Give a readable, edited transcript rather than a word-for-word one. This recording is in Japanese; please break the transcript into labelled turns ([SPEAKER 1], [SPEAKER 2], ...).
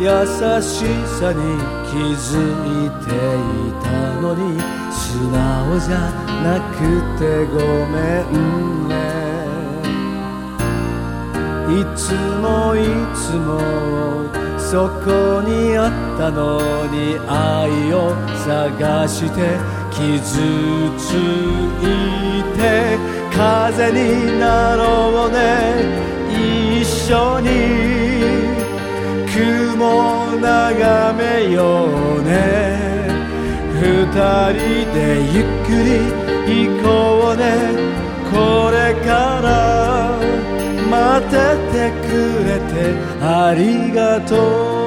[SPEAKER 1] 優しさに気づいていたのに素直じゃなくてごめんね。いつもいつもそこにあったのに愛を探して傷ついて風になろうね一緒に雲眺めようね二人でゆっくり行こうねこれから待っててくれてありがとう